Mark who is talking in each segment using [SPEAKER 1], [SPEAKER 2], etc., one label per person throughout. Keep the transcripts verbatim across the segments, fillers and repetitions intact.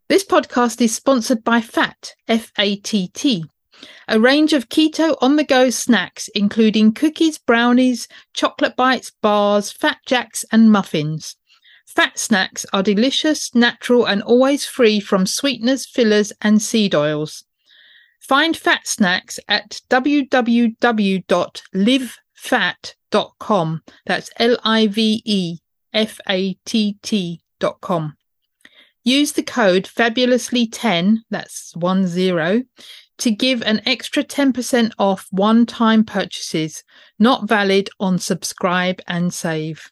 [SPEAKER 1] This podcast is sponsored by FATT, F A T T, a range of keto on-the-go snacks including cookies, brownies, chocolate bites, bars, Fat Jacks and muffins. Fat snacks are delicious, natural and always free from sweeteners, fillers and seed oils. Find Fat Snacks at w w w dot live fat dot com. That's L I V E F A T T dot com. Use the code fabulously ten, that's one zero, to give an extra ten percent off one-time purchases, not valid on Subscribe and Save.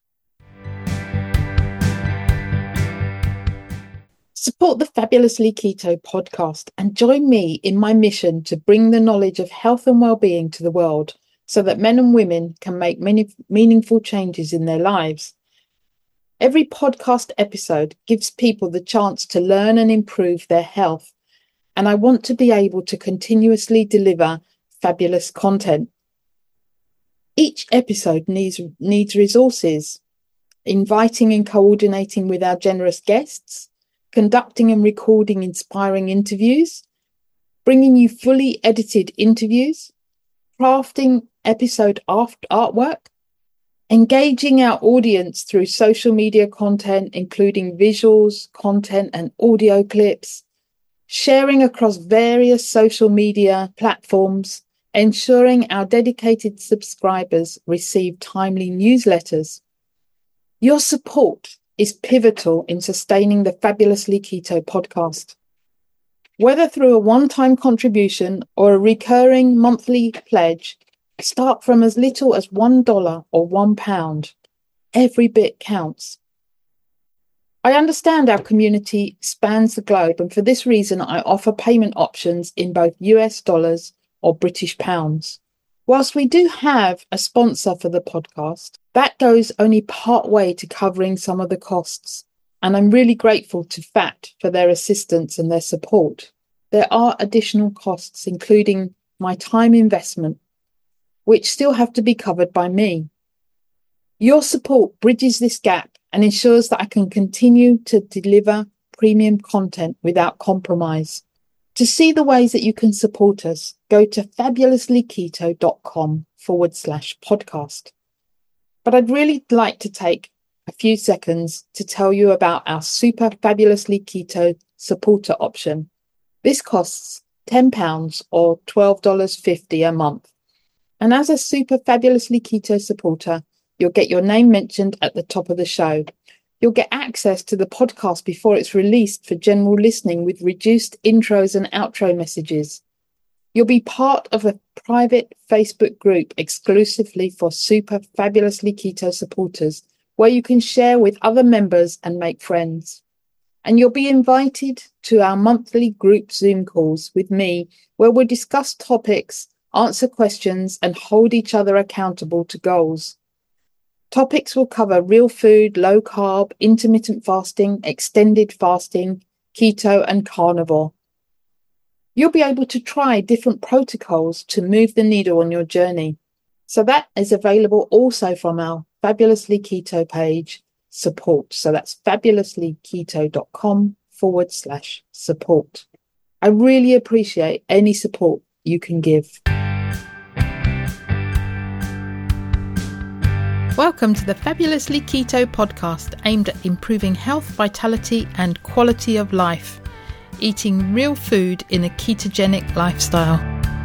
[SPEAKER 1] Support the Fabulously Keto podcast and join me in my mission to bring the knowledge of health and well-being to the world so that men and women can make many meaningful changes in their lives. Every podcast episode gives people the chance to learn and improve their health, and I want to be able to continuously deliver fabulous content. Each episode needs, needs resources, inviting and coordinating with our generous guests, conducting and recording inspiring interviews, bringing you fully edited interviews, crafting episode art- artwork, engaging our audience through social media content, including visuals, content and audio clips, sharing across various social media platforms, ensuring our dedicated subscribers receive timely newsletters. Your support is pivotal in sustaining the Fabulously Keto podcast. Whether through a one-time contribution or a recurring monthly pledge, start from as little as one dollar or one pound. Every bit counts. I understand our community spans the globe, and for this reason, I offer payment options in both U S dollars or British pounds. Whilst we do have a sponsor for the podcast, that goes only part way to covering some of the costs, and I'm really grateful to FATT for their assistance and their support. There are additional costs, including my time investment, which still have to be covered by me. Your support bridges this gap and ensures that I can continue to deliver premium content without compromise. To see the ways that you can support us, go to fabulouslyketo.com forward slash podcast. But I'd really like to take a few seconds to tell you about our Super Fabulously Keto supporter option. This costs ten pounds or twelve dollars fifty a month. And as a Super Fabulously Keto supporter, you'll get your name mentioned at the top of the show. You'll get access to the podcast before it's released for general listening with reduced intros and outro messages. You'll be part of a private Facebook group exclusively for Super Fabulously Keto supporters, where you can share with other members and make friends. And you'll be invited to our monthly group Zoom calls with me, where we'll discuss topics, answer questions, and hold each other accountable to goals. Topics will cover real food, low carb, intermittent fasting, extended fasting, keto, and carnivore. You'll be able to try different protocols to move the needle on your journey. So that is available also from our Fabulously Keto page, support. So that's fabulouslyketo.com forward slash support. I really appreciate any support you can give. Welcome to the Fabulously Keto podcast, aimed at improving health, vitality and quality of life, eating real food in a ketogenic lifestyle.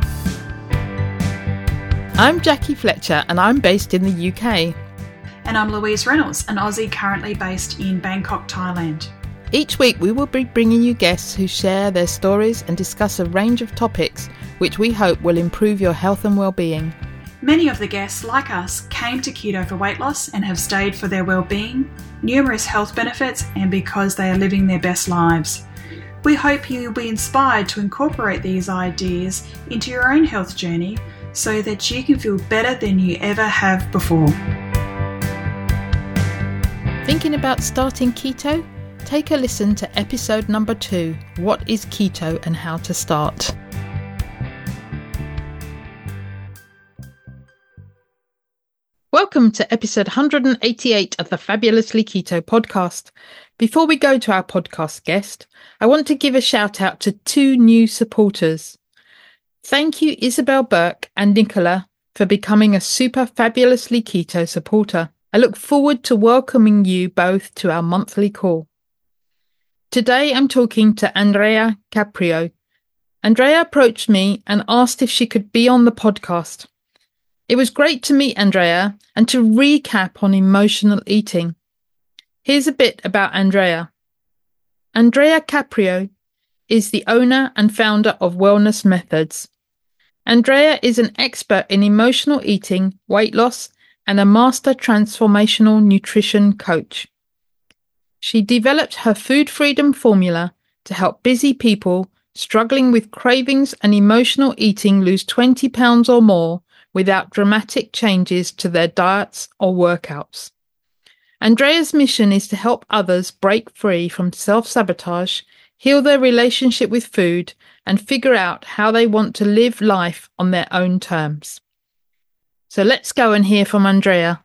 [SPEAKER 1] I'm Jackie Fletcher and I'm based in the U K.
[SPEAKER 2] And I'm Louise Reynolds, an Aussie currently based in Bangkok, Thailand.
[SPEAKER 1] Each week we will be bringing you guests who share their stories and discuss a range of topics which we hope will improve your health and well-being.
[SPEAKER 2] Many of the guests, like us, came to keto for weight loss and have stayed for their well-being, numerous health benefits, and because they are living their best lives. We hope you'll be inspired to incorporate these ideas into your own health journey so that you can feel better than you ever have before.
[SPEAKER 1] Thinking about starting keto? Take a listen to episode number two, What is Keto and How to Start? Welcome to episode one hundred eighty-eight of the Fabulously Keto podcast. Before we go to our podcast guest, I want to give a shout out to two new supporters. Thank you, Isabel Burke and Nicola, for becoming a super fabulously keto supporter. I look forward to welcoming you both to our monthly call. Today I'm talking to Andrea Caprio. Andrea approached me and asked if she could be on the podcast. It was great to meet Andrea and to recap on emotional eating. Here's a bit about Andrea. Andrea Caprio is the owner and founder of Wellness Methods. Andrea is an expert in emotional eating, weight loss, and a master transformational nutrition coach. She developed her food freedom formula to help busy people struggling with cravings and emotional eating lose twenty pounds or more without dramatic changes to their diets or workouts. Andrea's mission is to help others break free from self-sabotage, heal their relationship with food, and figure out how they want to live life on their own terms. So let's go and hear from Andrea.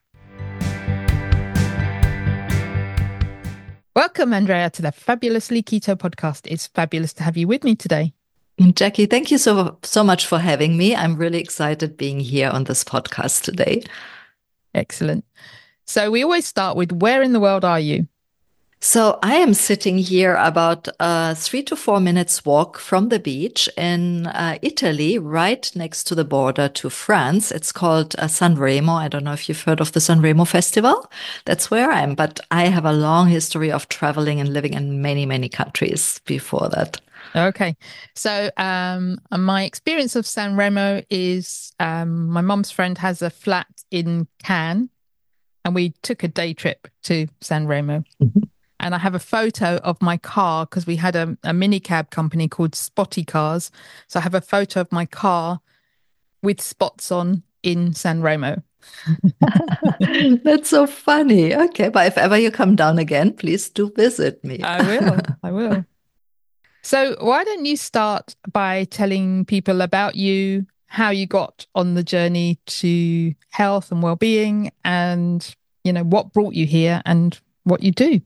[SPEAKER 1] Welcome, Andrea, to the Fabulously Keto podcast. It's fabulous to have you with me today.
[SPEAKER 3] Jackie, thank you so, so much for having me. I'm really excited being here on this podcast today.
[SPEAKER 1] Excellent. So we always start with, where in the world are you?
[SPEAKER 3] So I am sitting here about uh, three to four minutes walk from the beach in uh, Italy, right next to the border to France. It's called uh, Sanremo. I don't know if you've heard of the Sanremo Festival. That's where I am. But I have a long history of traveling and living in many, many countries before that.
[SPEAKER 1] Okay. So um, my experience of Sanremo is um, my mum's friend has a flat in Cannes, and we took a day trip to Sanremo. Mm-hmm. And I have a photo of my car because we had a, a mini cab company called Spotty Cars. So I have a photo of my car with spots on in Sanremo.
[SPEAKER 3] That's so funny. Okay. But if ever you come down again, please do visit me.
[SPEAKER 1] I will. I will. So why don't you start by telling people about you, how you got on the journey to health and well-being, and, you know, what brought you here and what you do?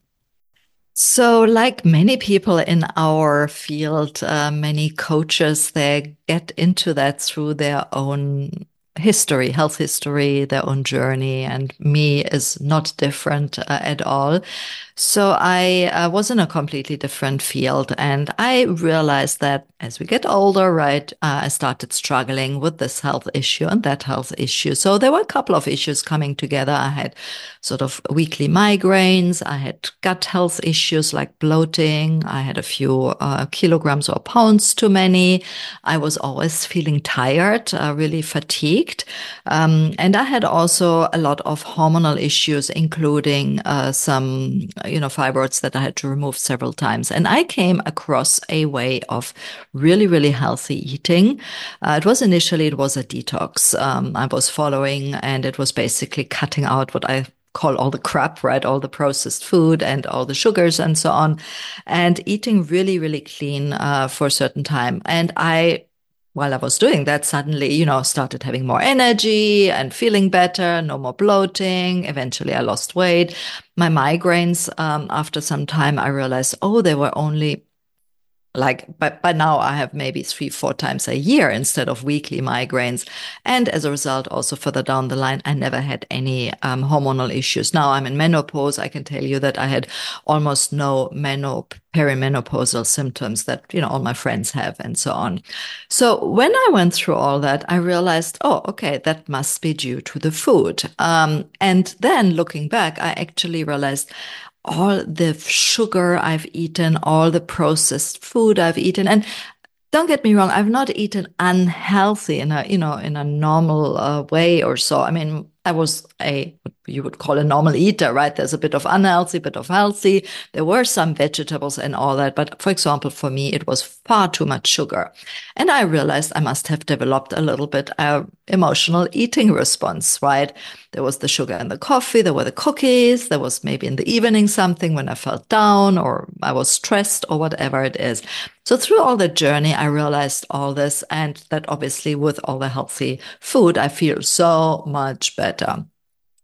[SPEAKER 3] So like many people in our field, uh, many coaches, they get into that through their own history, health history, their own journey. And me is not different uh, at all. So I uh, was in a completely different field. And I realized that as we get older, right, uh, I started struggling with this health issue and that health issue. So there were a couple of issues coming together. I had sort of weekly migraines. I had gut health issues like bloating. I had a few uh, kilograms or pounds too many. I was always feeling tired, uh, really fatigued. Um, and I had also a lot of hormonal issues, including uh, some you know, fibroids that I had to remove several times. And I came across a way of really, really healthy eating. Uh, it was initially, it was a detox um, I was following, and it was basically cutting out what I call all the crap, right? All the processed food and all the sugars and so on, and eating really, really clean uh, for a certain time. And I While I was doing that, suddenly, you know, started having more energy and feeling better, no more bloating. Eventually, I lost weight. My migraines, um, after some time, I realized, oh, they were only like, but by now I have maybe three, four times a year instead of weekly migraines. And as a result, also further down the line, I never had any um, hormonal issues. Now I'm in menopause. I can tell you that I had almost no menop- perimenopausal symptoms that, you know, all my friends have and so on. So when I went through all that, I realized, oh, okay, that must be due to the food. Um, and then looking back, I actually realized all the sugar I've eaten, all the processed food I've eaten. And don't get me wrong, I've not eaten unhealthy in a, you know, in a normal uh, way or so. I mean, I was a, what you would call a normal eater, right? There's a bit of unhealthy, bit of healthy. There were some vegetables and all that. But for example, for me, it was far too much sugar. And I realized I must have developed a little bit uh, emotional eating response, right? There was the sugar in the coffee. There were the cookies. There was maybe in the evening something when I felt down or I was stressed or whatever it is. So through all the journey, I realized all this, and that obviously with all the healthy food, I feel so much better.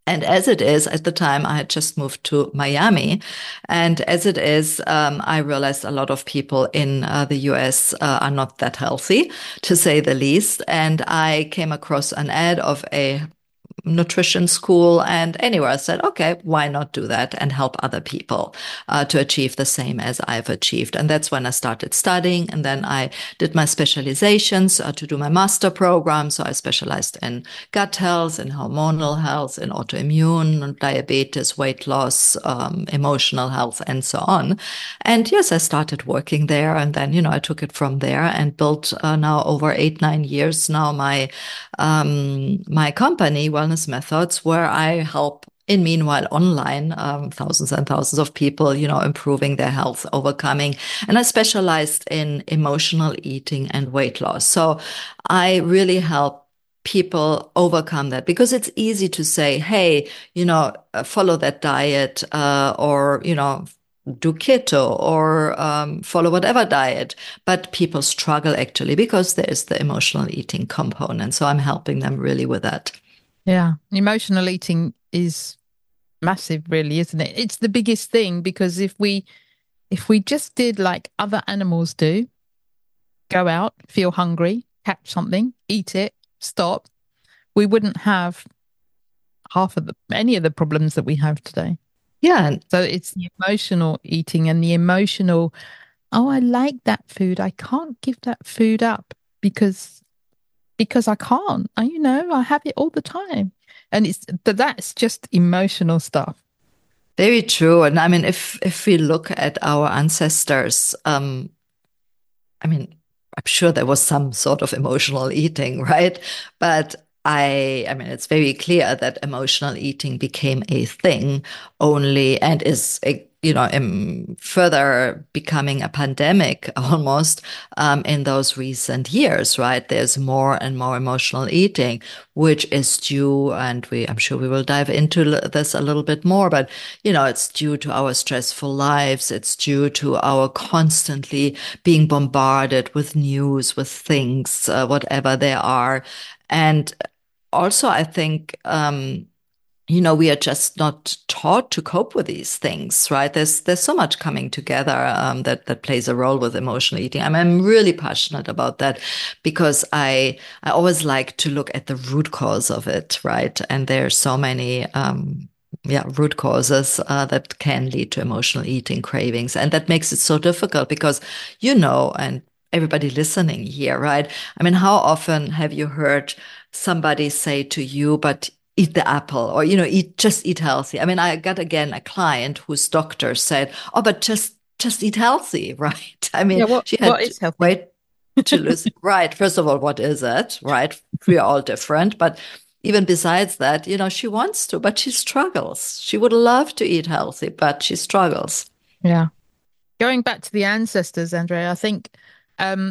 [SPEAKER 3] And as it is, at the time, I had just moved to Miami. And as it is, um, I realized a lot of people in uh, the U S uh, are not that healthy, to say the least. And I came across an ad of a nutrition school. And anyway, I said, okay, why not do that and help other people uh, to achieve the same as I've achieved? And that's when I started studying. And then I did my specializations uh, to do my master program. So I specialized in gut health, in hormonal health, in autoimmune, diabetes, weight loss, um, emotional health, and so on. And yes, I started working there. And then, you know, I took it from there and built uh, now over eight, nine years now my, um, my company, Wellness Methods, where I help in meanwhile online um, thousands and thousands of people, you know, improving their health, overcoming. And I specialized in emotional eating and weight loss. So I really help people overcome that, because it's easy to say, hey, you know, follow that diet uh, or, you know, do keto or um, follow whatever diet. But people struggle actually because there is the emotional eating component. So I'm helping them really with that.
[SPEAKER 1] Yeah. Emotional eating is massive, really, isn't it? It's the biggest thing, because if we if we just did like other animals do, go out, feel hungry, catch something, eat it, stop, we wouldn't have half of the any of the problems that we have today.
[SPEAKER 3] Yeah.
[SPEAKER 1] So it's the emotional eating and the emotional, oh, I like that food. I can't give that food up because because I can't. I, you know, I have it all the time. And it's that's just emotional stuff.
[SPEAKER 3] Very true. And I mean, if if we look at our ancestors, um, I mean, I'm sure there was some sort of emotional eating, right? But I, I mean, it's very clear that emotional eating became a thing only and is, you know, um, further becoming a pandemic almost um, in those recent years, right? There's more and more emotional eating, which is due, and we, I'm sure we will dive into this a little bit more, but, you know, it's due to our stressful lives. It's due to our constantly being bombarded with news, with things, uh, whatever they are. And also, I think, um, you know, we are just not taught to cope with these things, right? There's there's so much coming together um, that that plays a role with emotional eating. I mean, I'm really passionate about that because I I always like to look at the root cause of it, right? And there's so many um, yeah root causes uh, that can lead to emotional eating cravings, and that makes it so difficult because, you know, and everybody listening here, right? I mean, how often have you heard somebody say to you, but eat the apple, or, you know, eat, just eat healthy. I mean, I got again a client whose doctor said, oh, but just, just eat healthy, right? I mean,
[SPEAKER 1] yeah, what,
[SPEAKER 3] she had
[SPEAKER 1] what is healthy?
[SPEAKER 3] weight to lose. Right. First of all, what is it? Right. We are all different. But even besides that, you know, she wants to, but she struggles. She would love to eat healthy, but she struggles.
[SPEAKER 1] Yeah. Going back to the ancestors, Andrea, I think um,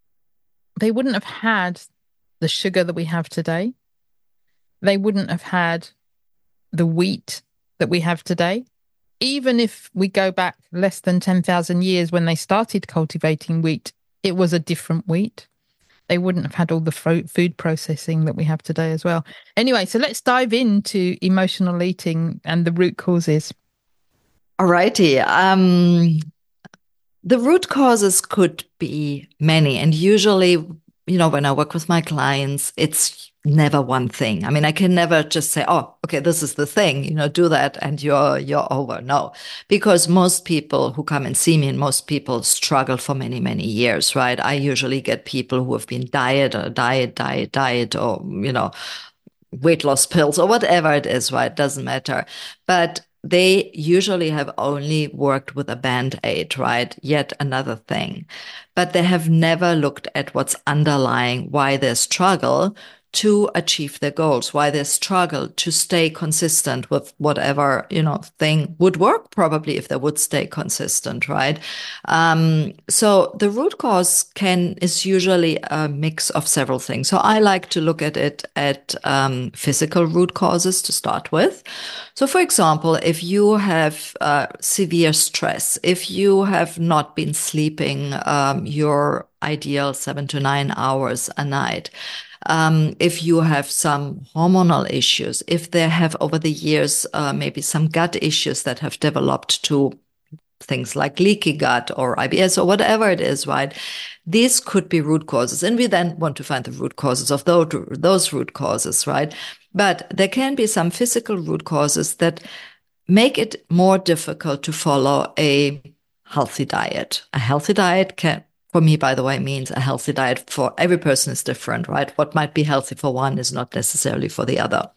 [SPEAKER 1] they wouldn't have had the sugar that we have today. They wouldn't have had the wheat that we have today. Even if we go back less than ten thousand years when they started cultivating wheat, it was a different wheat. They wouldn't have had all the food processing that we have today as well. Anyway, so let's dive into emotional eating and the root causes.
[SPEAKER 3] All righty. Um, the root causes could be many. And usually, you know, when I work with my clients, it's never one thing. I mean, I can never just say, oh, okay, this is the thing, you know, do that and you're, you're over. No, because most people who come and see me and most people struggle for many, many years, right? I usually get people who have been diet or diet, diet, diet, or, you know, weight loss pills or whatever it is, right? Doesn't matter. But they usually have only worked with a Band-Aid, right? Yet another thing. But they have never looked at what's underlying why they struggle to achieve their goals, why they struggle to stay consistent with whatever, you know, thing would work probably if they would stay consistent, right? Um, so the root cause can, is usually a mix of several things. So I like to look at it at um, physical root causes to start with. So for example, if you have uh, severe stress, if you have not been sleeping um, your ideal seven to nine hours a night. Um, if you have some hormonal issues, if they have over the years uh, maybe some gut issues that have developed to things like leaky gut or I B S or whatever it is, right? These could be root causes. And we then want to find the root causes of those, those root causes, right? But there can be some physical root causes that make it more difficult to follow a healthy diet. A healthy diet can, for me, by the way, means a healthy diet for every person is different, right? What might be healthy for one is not necessarily for the other.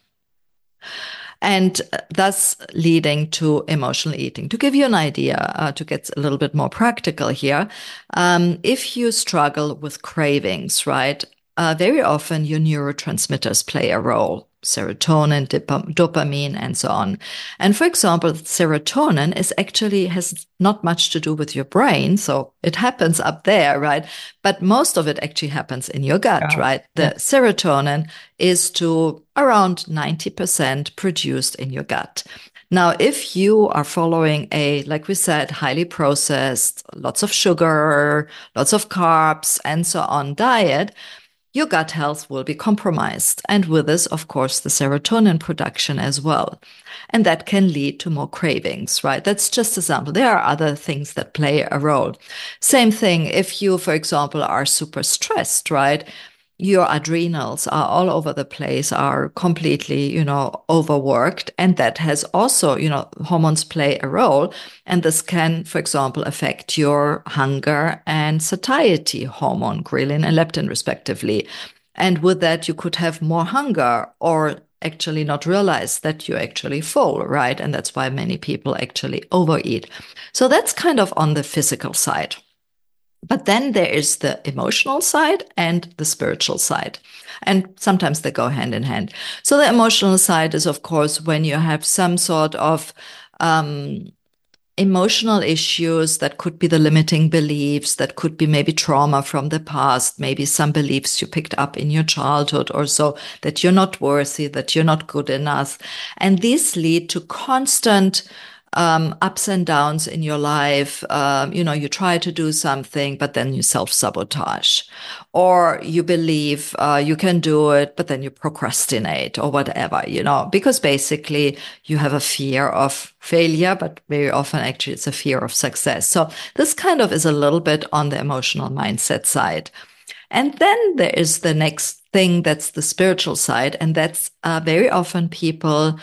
[SPEAKER 3] And thus leading to emotional eating. To give you an idea, uh, to get a little bit more practical here, um, if you struggle with cravings, right, uh, very often your neurotransmitters play a role. Serotonin, dopamine, and so on. And for example, serotonin is actually has not much to do with your brain. So it happens up there, right? But most of it actually happens in your gut, yeah. right? The yeah. serotonin is to around ninety percent produced in your gut. Now, if you are following a, like we said, highly processed, lots of sugar, lots of carbs, and so on diet, your gut health will be compromised. And with this, of course, the serotonin production as well. And that can lead to more cravings, right? That's just an example. There are other things that play a role. Same thing if you, for example, are super stressed, right? Your adrenals are all over the place, are completely, you know, overworked. And that has also, you know, hormones play a role. And this can, for example, affect your hunger and satiety hormone, ghrelin and leptin, respectively. And with that, you could have more hunger or actually not realize that you're actually full, right? And that's why many people actually overeat. So that's kind of on the physical side. But then there is the emotional side and the spiritual side. And sometimes they go hand in hand. So the emotional side is, of course, when you have some sort of um, emotional issues that could be the limiting beliefs, that could be maybe trauma from the past, maybe some beliefs you picked up in your childhood or so, that you're not worthy, that you're not good enough. And these lead to constant Um, ups and downs in your life. Um, you know, you try to do something, but then you self-sabotage. Or you believe uh, you can do it, but then you procrastinate or whatever, you know, because basically you have a fear of failure, but very often actually it's a fear of success. So this kind of is a little bit on the emotional mindset side. And then there is the next thing, that's the spiritual side. And that's uh, very often people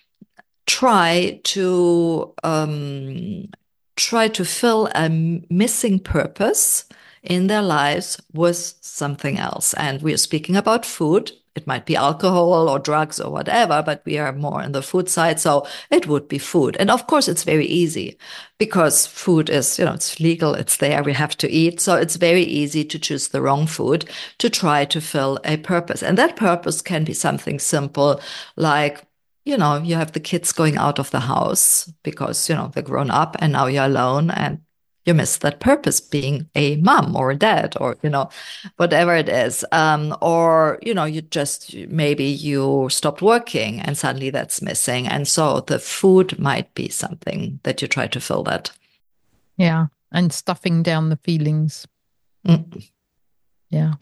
[SPEAKER 3] try to um, try to fill a missing purpose in their lives with something else. And we are speaking about food. It might be alcohol or drugs or whatever, but we are more on the food side. So it would be food. And of course, it's very easy because food is, you know, it's legal. It's there. We have to eat. So it's very easy to choose the wrong food to try to fill a purpose. And that purpose can be something simple like, you know, you have the kids going out of the house because, you know, they're grown up and now you're alone and you miss that purpose being a mom or a dad or, you know, whatever it is. Um, or, you know, you just, maybe you stopped working and suddenly that's missing. And so the food might be something that you try to fill that.
[SPEAKER 1] Yeah. And stuffing down the feelings. Mm. Yeah.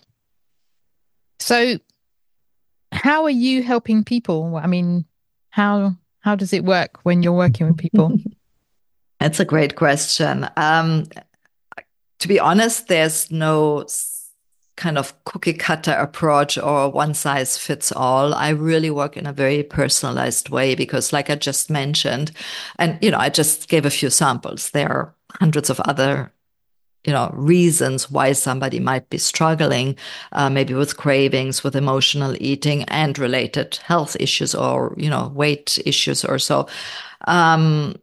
[SPEAKER 1] So how are you helping people? I mean, How how does it work when you're working with people?
[SPEAKER 3] That's a great question. Um, to be honest, there's no kind of cookie cutter approach or one size fits all. I really work in a very personalized way because, like I just mentioned, and you know, I just gave a few samples. There are hundreds of other you know, reasons why somebody might be struggling, uh, maybe with cravings, with emotional eating and related health issues or, you know, weight issues or so. Um,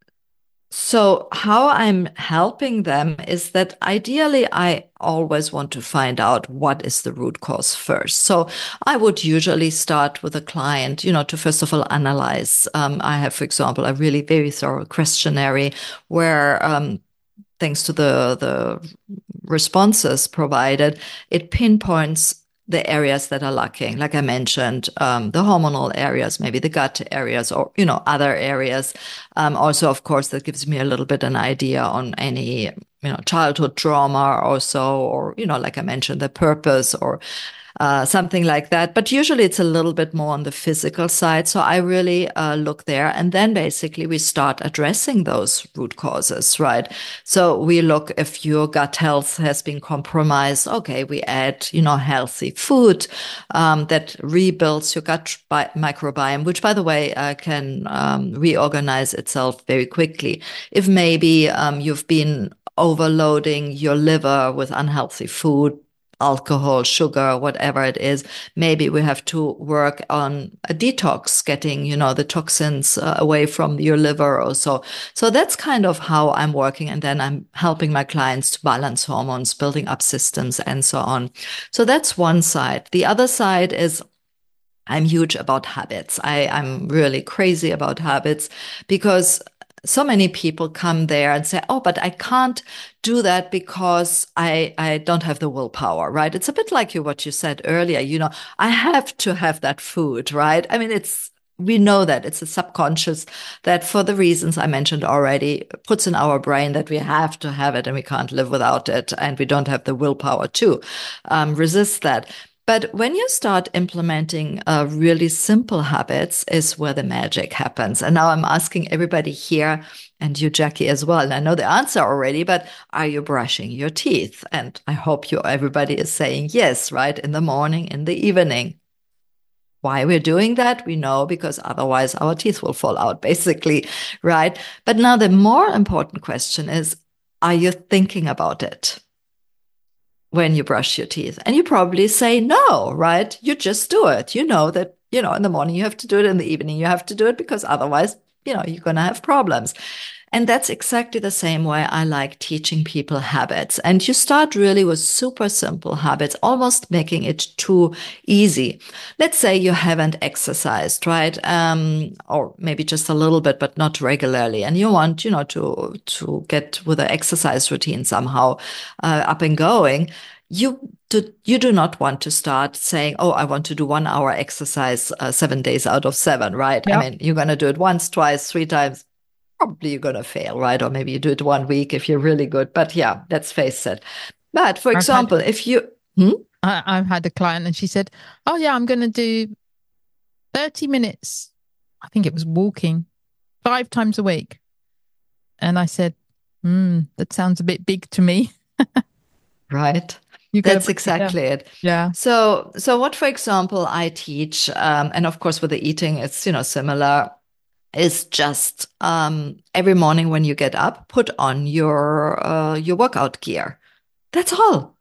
[SPEAKER 3] so how I'm helping them is that ideally I always want to find out what is the root cause first. So I would usually start with a client, you know, to first of all analyze. Um, I have, for example, a really very thorough questionnaire where, um, thanks to the, the responses provided, it pinpoints the areas that are lacking. Like I mentioned, um, the hormonal areas, maybe the gut areas or, you know, other areas. Um, also, of course, that gives me a little bit an idea on any you know, childhood trauma or so, or, you know, like I mentioned, the purpose or uh, something like that. But usually it's a little bit more on the physical side. So I really uh, look there. And then basically we start addressing those root causes, right? So we look if your gut health has been compromised. Okay, we add, you know, healthy food um, that rebuilds your gut bi- microbiome, which, by the way, uh, can um, reorganize itself very quickly. If maybe um, you've been overloading your liver with unhealthy food, alcohol, sugar, whatever it is, maybe we have to work on a detox, getting, you know, the toxins uh, away from your liver or so. So that's kind of how I'm working. And then I'm helping my clients to balance hormones, building up systems and so on. So that's one side. The other side is I'm huge about habits. I, I'm really crazy about habits because so many people come there and say, oh, but I can't do that because I, I don't have the willpower, right? It's a bit like you, what you said earlier, you know, I have to have that food, right? I mean, it's, we know that it's a subconscious that for the reasons I mentioned already puts in our brain that we have to have it and we can't live without it. And we don't have the willpower to um, resist that. But when you start implementing uh, really simple habits is where the magic happens. And now I'm asking everybody here and you, Jackie, as well. And I know the answer already, but are you brushing your teeth? And I hope you, everybody is saying yes, right? In the morning, in the evening. Why we're doing that, we know, because otherwise our teeth will fall out, basically, right? But now the more important question is, are you thinking about it when you brush your teeth? And you probably say no, right? You just do it. You know that, you know, in the morning you have to do it, in the evening you have to do it, because otherwise, you know, you're going to have problems. And that's exactly the same way I like teaching people habits. And you start really with super simple habits, almost making it too easy. Let's say you haven't exercised, right? Um, or maybe just a little bit, but not regularly. And you want, you know, to, to get with an exercise routine somehow uh, up and going. You do, you do not want to start saying, oh, I want to do one hour exercise uh, seven days out of seven, right? Yep. I mean, you're going to do it once, twice, three times. Probably you're going to fail, right? Or maybe you do it one week if you're really good. But yeah, let's face it. But for example, had, if you... Hmm?
[SPEAKER 1] I, I've had a client and she said, oh yeah, I'm going to do thirty minutes. I think it was walking five times a week. And I said, hmm, that sounds a bit big to me.
[SPEAKER 3] Right. That's exactly
[SPEAKER 1] yeah.
[SPEAKER 3] it.
[SPEAKER 1] Yeah.
[SPEAKER 3] So, so what, for example, I teach, um, and of course with the eating, it's, you know, similar, is just um, every morning when you get up, put on your uh, your workout gear. That's all,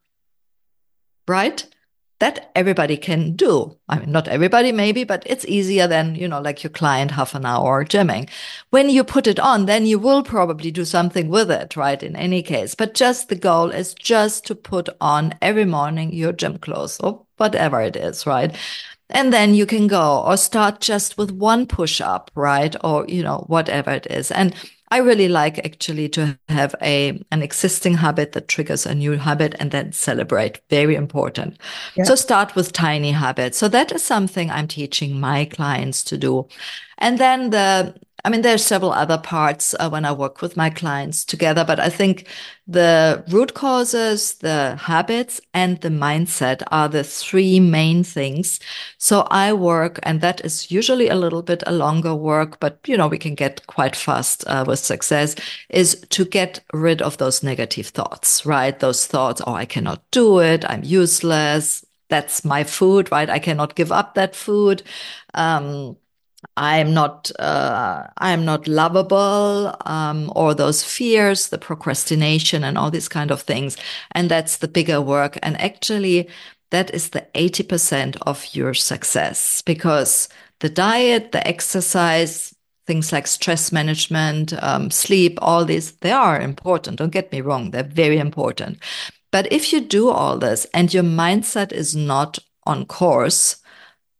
[SPEAKER 3] right? That everybody can do. I mean, not everybody maybe, but it's easier than, you know, like your client half an hour gymming. When you put it on, then you will probably do something with it, right? In any case, but just the goal is just to put on every morning your gym clothes or whatever it is, right? And then you can go or start just with one push up, right? Or, you know, whatever it is. And I really like actually to have a, an existing habit that triggers a new habit and then celebrate. Very important. Yeah. So start with tiny habits. So that is something I'm teaching my clients to do. And then the, I mean, there's several other parts uh, when I work with my clients together, but I think the root causes, the habits, and the mindset are the three main things. So I work, and that is usually a little bit a longer work, but, you know, we can get quite fast uh, with success, is to get rid of those negative thoughts, right? Those thoughts, oh, I cannot do it. I'm useless. That's my food, right? I cannot give up that food. Um, I'm not, uh, I'm not lovable, um, or those fears, the procrastination and all these kind of things. And that's the bigger work. And actually that is the eighty percent of your success, because the diet, the exercise, things like stress management, um, sleep, all these, they are important. Don't get me wrong. They're very important. But if you do all this and your mindset is not on course,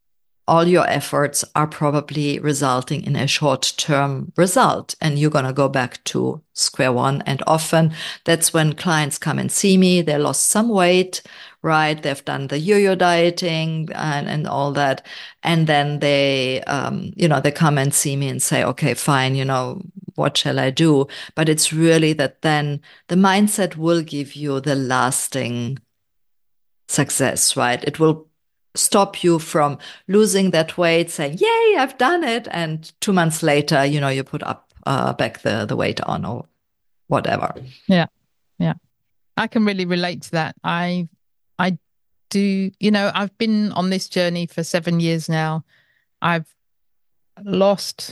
[SPEAKER 3] all your efforts are probably resulting in a short-term result, and you're going to go back to square one. And often that's when clients come and see me. They lost some weight, right? They've done the yo-yo dieting and, and all that. And then they, um, you know, they come and see me and say, okay, fine, you know, what shall I do? But it's really that then the mindset will give you the lasting success, right? It will stop you from losing that weight, saying, yay, I've done it. And two months later, you know, you put up uh, back the, the weight on or whatever.
[SPEAKER 1] Yeah. Yeah. I can really relate to that. I, I do, you know, I've been on this journey for seven years now. I've lost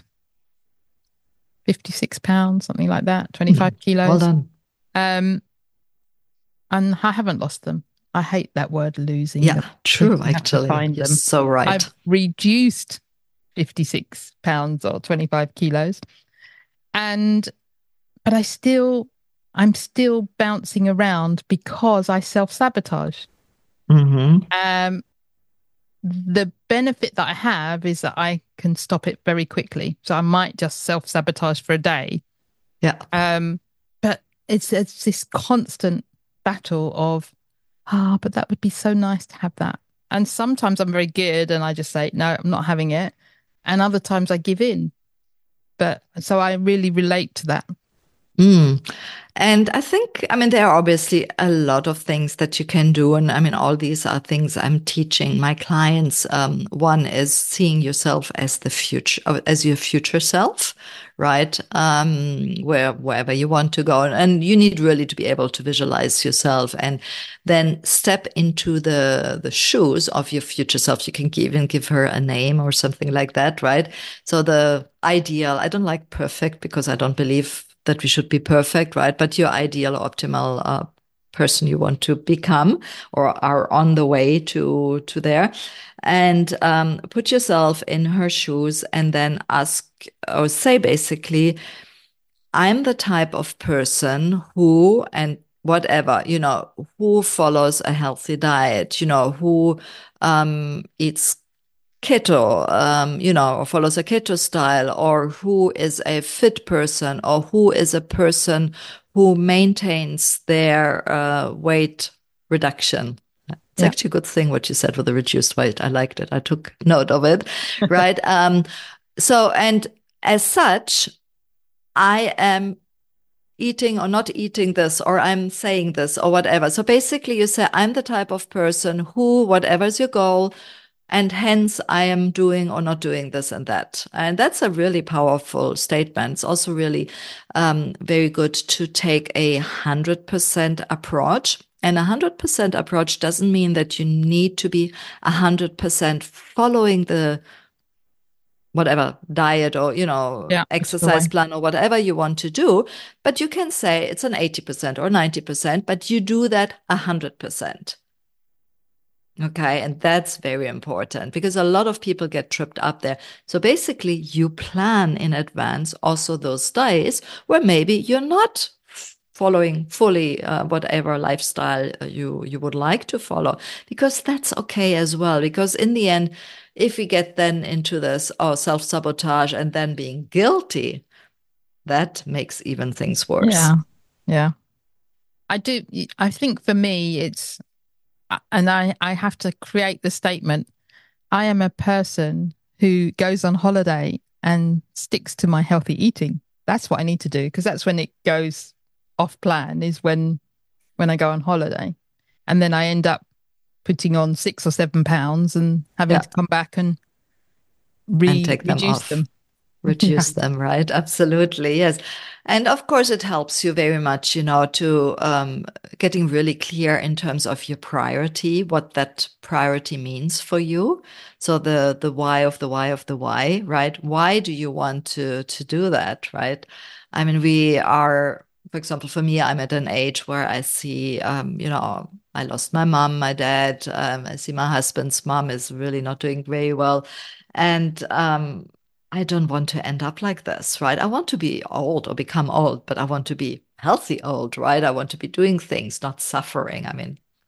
[SPEAKER 1] fifty-six pounds, something like that, twenty-five mm, kilos.
[SPEAKER 3] Well done.
[SPEAKER 1] Um, and I haven't lost them. I hate that word losing.
[SPEAKER 3] Yeah, them. True, actually. Find You're them. So right.
[SPEAKER 1] I've reduced fifty-six pounds or twenty-five kilos. And, but I still, I'm still bouncing around because I self-sabotage.
[SPEAKER 3] Mm-hmm.
[SPEAKER 1] Um, the benefit that I have is that I can stop it very quickly. So I might just self-sabotage for a day.
[SPEAKER 3] Yeah.
[SPEAKER 1] Um, but it's, it's this constant battle of, ah, oh, but that would be so nice to have that. And sometimes I'm very good and I just say, no, I'm not having it. And other times I give in. But so I really relate to that.
[SPEAKER 3] Mm. And I think, I mean, there are obviously a lot of things that you can do. And I mean, all these are things I'm teaching my clients. Um, one is seeing yourself as the future, as your future self, right? Um, where, wherever you want to go. And you need really to be able to visualize yourself and then step into the, the shoes of your future self. You can even give her a name or something like that, right? So the ideal, I don't like perfect because I don't believe that we should be perfect, right? But your ideal optimal uh, person you want to become or are on the way to, to there. And um, put yourself in her shoes and then ask or say basically, I'm the type of person who, and whatever, you know, who follows a healthy diet, you know, who um, eats keto, um, you know, or follows a keto style, or who is a fit person, or who is a person who maintains their uh, weight reduction. It's yeah. actually a good thing what you said with the reduced weight. I liked it. I took note of it, right? um, so, and as such, I am eating or not eating this, or I'm saying this or whatever. So basically you say, I'm the type of person who, whatever is your goal, and hence I am doing or not doing this and that. And that's a really powerful statement. It's also really um, very good to take a hundred percent approach. And a hundred percent approach doesn't mean that you need to be a hundred percent following the whatever diet or, you know, yeah, exercise plan or whatever you want to do. But you can say it's an eighty percent or ninety percent, but you do that a hundred percent. Okay. And that's very important because a lot of people get tripped up there. So basically you plan in advance also those days where maybe you're not following fully uh, whatever lifestyle you, you would like to follow, because that's okay as well. Because in the end, if we get then into this oh, self-sabotage and then being guilty, that makes even things worse.
[SPEAKER 1] Yeah. Yeah. I do. I think for me, it's, and I, I have to create the statement, I am a person who goes on holiday and sticks to my healthy eating. That's what I need to do, because that's when it goes off plan, is when when I go on holiday. And then I end up putting on six or seven pounds and having yeah. to come back and, re-
[SPEAKER 3] and take them
[SPEAKER 1] reduce
[SPEAKER 3] off.
[SPEAKER 1] them.
[SPEAKER 3] Reduce yeah. them, right? Absolutely, yes. And of course, it helps you very much, you know, to um, getting really clear in terms of your priority, what that priority means for you. So the the why of the why of the why, right? Why do you want to to do that, right? I mean, we are, for example, for me, I'm at an age where I see, um, you know, I lost my mom, my dad. Um, I see my husband's mom is really not doing very well, and um, I don't want to end up like this, right? I want to be old or become old, but I want to be healthy old, right? I want to be doing things, not suffering. I mean,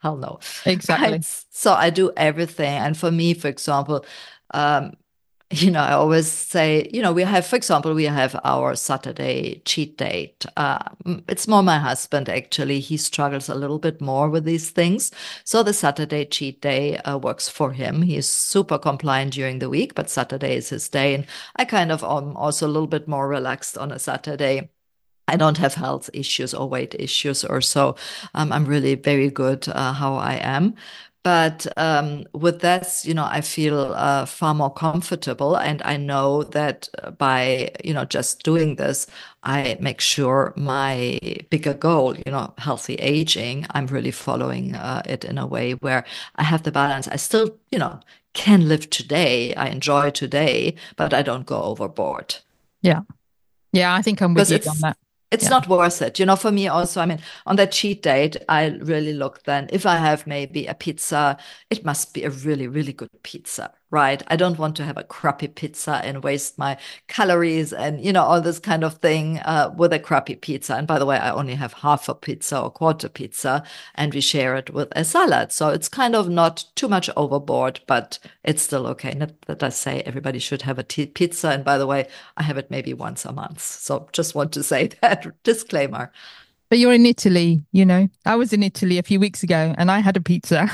[SPEAKER 3] hell no.
[SPEAKER 1] Exactly.
[SPEAKER 3] Right? So I do everything. And for me, for example, um, you know, I always say, you know, we have, for example, we have our Saturday cheat date. Uh, it's more my husband, actually. He struggles a little bit more with these things. So the Saturday cheat day uh, works for him. He's super compliant during the week, but Saturday is his day. And I kind of am also a little bit more relaxed on a Saturday. I don't have health issues or weight issues or so. Um, I'm really very good uh, how I am. But um, with that, you know, I feel uh, far more comfortable. And I know that by, you know, just doing this, I make sure my bigger goal, you know, healthy aging, I'm really following uh, it in a way where I have the balance. I still, you know, can live today. I enjoy today, but I don't go overboard.
[SPEAKER 1] Yeah. Yeah, I think I'm with you on that.
[SPEAKER 3] It's
[SPEAKER 1] yeah.
[SPEAKER 3] not worth it. You know, for me also, I mean, on that cheat date, I really look then, if I have maybe a pizza, it must be a really, really good pizza, right? I don't want to have a crappy pizza and waste my calories and, you know, all this kind of thing uh, with a crappy pizza. And by the way, I only have half a pizza or quarter pizza and we share it with a salad. So it's kind of not too much overboard, but it's still okay. Not that I say everybody should have a t- pizza. And by the way, I have it maybe once a month. So just want to say that disclaimer.
[SPEAKER 1] But you're in Italy, you know. I was in Italy a few weeks ago and I had a pizza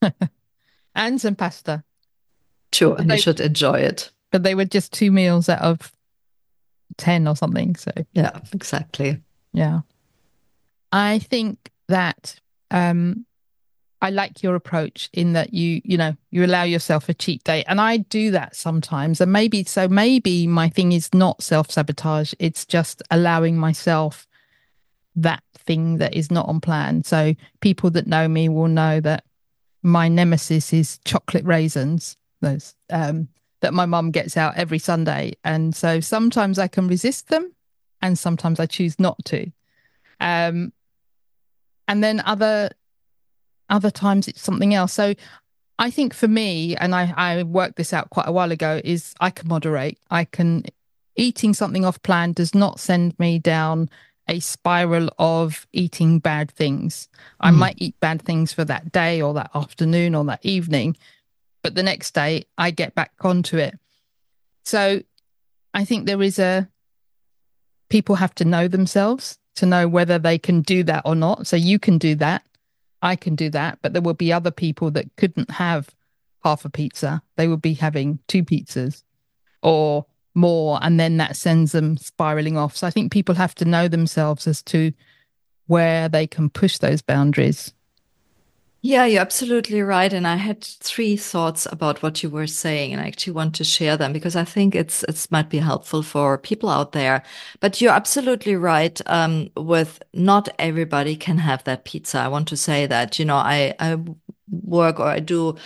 [SPEAKER 1] and some pasta.
[SPEAKER 3] Sure,
[SPEAKER 1] But
[SPEAKER 3] and
[SPEAKER 1] they,
[SPEAKER 3] you should enjoy it.
[SPEAKER 1] But they were just two meals out of ten or something. So
[SPEAKER 3] yeah, exactly.
[SPEAKER 1] Yeah. I think that um, I like your approach in that you, you know, you allow yourself a cheat day. And I do that sometimes. And maybe, so maybe my thing is not self-sabotage. It's just allowing myself that thing that is not on plan. So people that know me will know that my nemesis is chocolate raisins, those um, that my mum gets out every Sunday. And so sometimes I can resist them and sometimes I choose not to. Um, and then other other times it's something else. So I think for me, and I, I worked this out quite a while ago, is I can moderate. I can, eating something off plan does not send me down a spiral of eating bad things. I mm. might eat bad things for that day or that afternoon or that evening, but the next day I get back onto it. So I think there is a, people have to know themselves to know whether they can do that or not. So you can do that. I can do that, but there will be other people that couldn't have half a pizza. They would be having two pizzas or more, and then that sends them spiraling off. So I think people have to know themselves as to where they can push those boundaries.
[SPEAKER 3] Yeah, you're absolutely right. And I had three thoughts about what you were saying, and I actually want to share them because I think it's it's might be helpful for people out there. But you're absolutely right. Um, with not everybody can have that pizza. I want to say that, you know, I, I work or I do,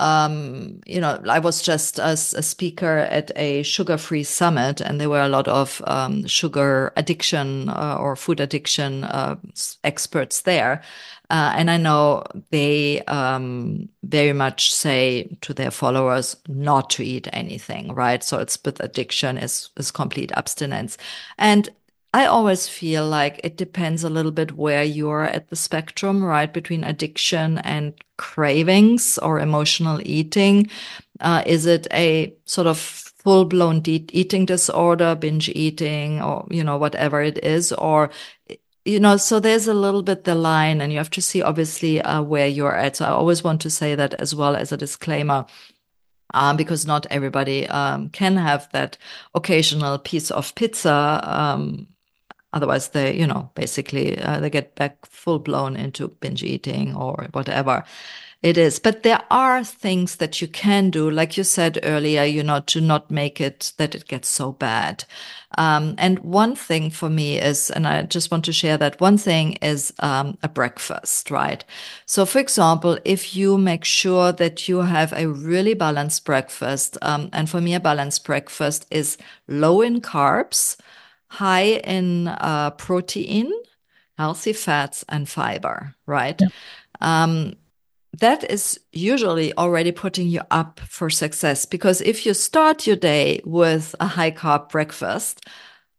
[SPEAKER 3] um, you know, I was just a, a speaker at a sugar-free summit, and there were a lot of um, sugar addiction uh, or food addiction uh, experts there. Uh, and I know they um, very much say to their followers not to eat anything, right? So it's with addiction is is complete abstinence. And I always feel like it depends a little bit where you're at the spectrum, right? Between addiction and cravings or emotional eating. Uh, is it a sort of full-blown de- eating disorder, binge eating, or, you know, whatever it is, or you know, so there's a little bit the line, and you have to see obviously uh, where you're at. So I always want to say that as well as a disclaimer, um, because not everybody um, can have that occasional piece of pizza. Um, otherwise, they, you know, basically uh, they get back full blown into binge eating or whatever it is. But there are things that you can do, like you said earlier, you know, to not make it that it gets so bad. Um, and one thing for me is, and I just want to share that one thing is um, a breakfast, right? So for example, if you make sure that you have a really balanced breakfast, um, and for me, a balanced breakfast is low in carbs, high in uh, protein, healthy fats, and fiber, right? Yeah. Um, that is usually already putting you up for success, because if you start your day with a high carb breakfast,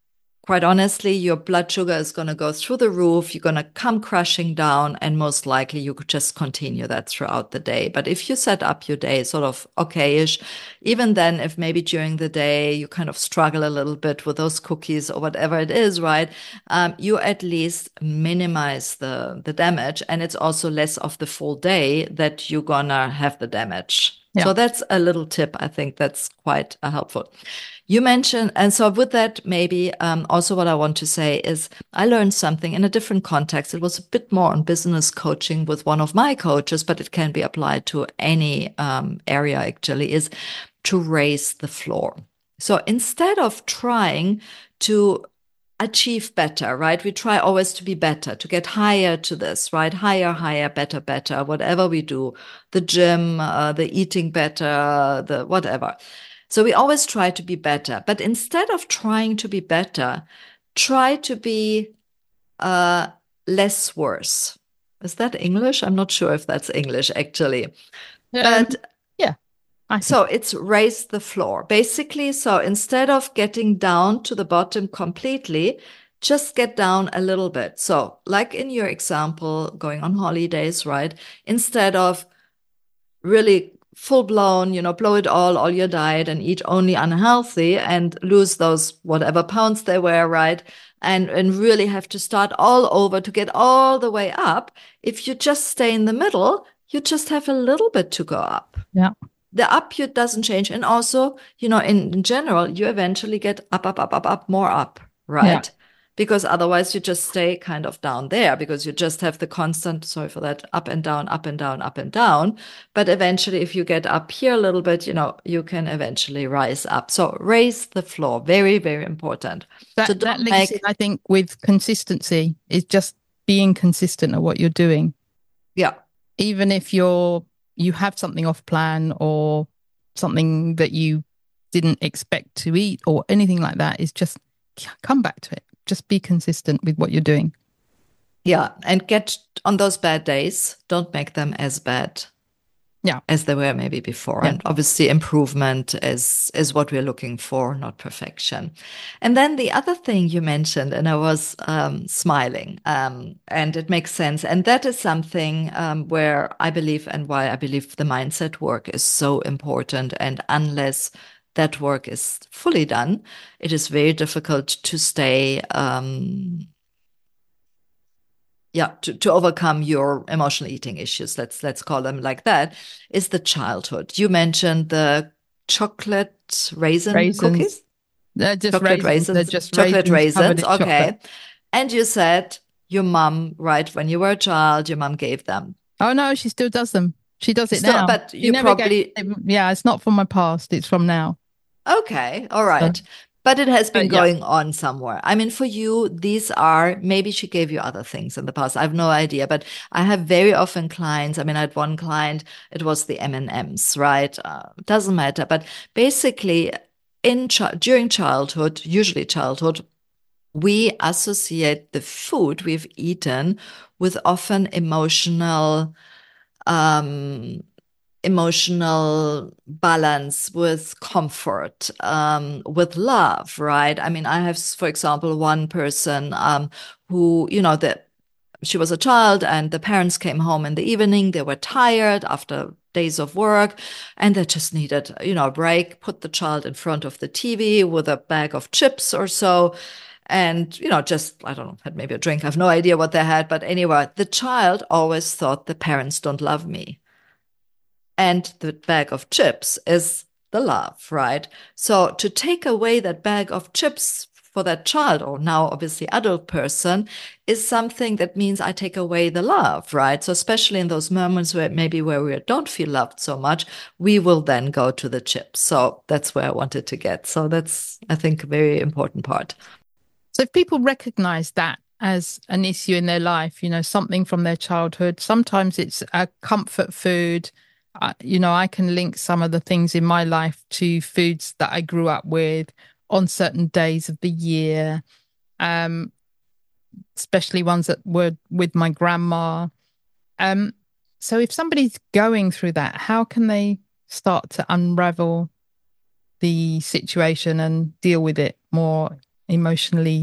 [SPEAKER 3] quite honestly, your blood sugar is going to go through the roof. You're going to come crashing down, and most likely you could just continue that throughout the day. But if you set up your day sort of okay-ish, even then, if maybe during the day you kind of struggle a little bit with those cookies or whatever it is, right? Um, you at least minimize the, the damage, and it's also less of the full day that you're going to have the damage. Yeah. So that's a little tip. I think that's quite uh, helpful. You mentioned, and so with that, maybe um, also what I want to say is I learned something in a different context. It was a bit more on business coaching with one of my coaches, but it can be applied to any um, area actually, is to raise the floor. So instead of trying to achieve better, right? We try always to be better, to get higher to this, right? Higher, higher, better, better, whatever we do, the gym, uh, the eating better, the whatever. So we always try to be better, but instead of trying to be better, try to be uh, less worse. Is that English? I'm not sure if that's English actually. Um, but
[SPEAKER 1] yeah.
[SPEAKER 3] So it's raise the floor, basically. So instead of getting down to the bottom completely, just get down a little bit. So like in your example, going on holidays, right? Instead of really full blown, you know, blow it all, all your diet and eat only unhealthy and lose those whatever pounds they were, right? And, and really have to start all over to get all the way up. If you just stay in the middle, you just have a little bit to go up.
[SPEAKER 1] Yeah.
[SPEAKER 3] The up you doesn't change. And also, you know, in, in general, you eventually get up, up, up, up, up, more up, right? Yeah. Because otherwise you just stay kind of down there because you just have the constant, sorry for that, up and down, up and down, up and down. But eventually, if you get up here a little bit, you know, you can eventually rise up. So raise the floor. Very, very important.
[SPEAKER 1] That,
[SPEAKER 3] so
[SPEAKER 1] that links, make, I think, with consistency is just being consistent at what you're doing.
[SPEAKER 3] Yeah.
[SPEAKER 1] Even if you're, you have something off plan or something that you didn't expect to eat or anything like that, is just come back to it. Just be consistent with what you're doing.
[SPEAKER 3] Yeah. And get on those bad days, don't make them as bad
[SPEAKER 1] yeah.
[SPEAKER 3] as they were maybe before.
[SPEAKER 1] Yeah.
[SPEAKER 3] And obviously improvement is, is what we're looking for, not perfection. And then the other thing you mentioned, and I was um, smiling, um, and it makes sense. And that is something um, where I believe, and why I believe the mindset work is so important. And unless that work is fully done, it is very difficult to stay, um, yeah, to, to overcome your emotional eating issues. Let's let's call them like that. Is the childhood. You mentioned the chocolate raisin
[SPEAKER 1] raisins.
[SPEAKER 3] cookies.
[SPEAKER 1] They're just
[SPEAKER 3] chocolate
[SPEAKER 1] raisins.
[SPEAKER 3] raisins.
[SPEAKER 1] They're just
[SPEAKER 3] chocolate
[SPEAKER 1] raisins.
[SPEAKER 3] raisins. Okay.
[SPEAKER 1] Chocolate.
[SPEAKER 3] And you said your mom, right when you were a child, your mom gave them.
[SPEAKER 1] Oh no, she still does them. She does it
[SPEAKER 3] still,
[SPEAKER 1] now.
[SPEAKER 3] But
[SPEAKER 1] she
[SPEAKER 3] you probably
[SPEAKER 1] gave, yeah, it's not from my past. It's from now.
[SPEAKER 3] Okay, all right. So, but it has been
[SPEAKER 1] uh, yeah.
[SPEAKER 3] going on somewhere. I mean, for you, these are, maybe she gave you other things in the past. I have no idea, but I have very often clients. I mean, I had one client, it was the M and M's, right? Uh, doesn't matter. But basically, in ch- during childhood, usually childhood, we associate the food we've eaten with often emotional, um, emotional balance, with comfort, um, with love, right? I mean, I have, for example, one person um, who, you know, that she was a child and the parents came home in the evening. They were tired after days of work and they just needed, you know, a break, put the child in front of the T V with a bag of chips or so. And, you know, just, I don't know, had maybe a drink. I have no idea what they had. But anyway, the child always thought the parents don't love me. And the bag of chips is the love, right? So to take away that bag of chips for that child, or now obviously adult person, is something that means I take away the love, right? So especially in those moments where maybe where we don't feel loved so much, we will then go to the chips. So that's where I wanted to get. So that's, I think, a very important part.
[SPEAKER 1] So if people recognize that as an issue in their life, you know, something from their childhood, sometimes it's a comfort food. Uh, you know, I can link some of the things in my life to foods that I grew up with on certain days of the year, um, especially ones that were with my grandma. Um, so if somebody's going through that, how can they start to unravel the situation and deal with it more emotionally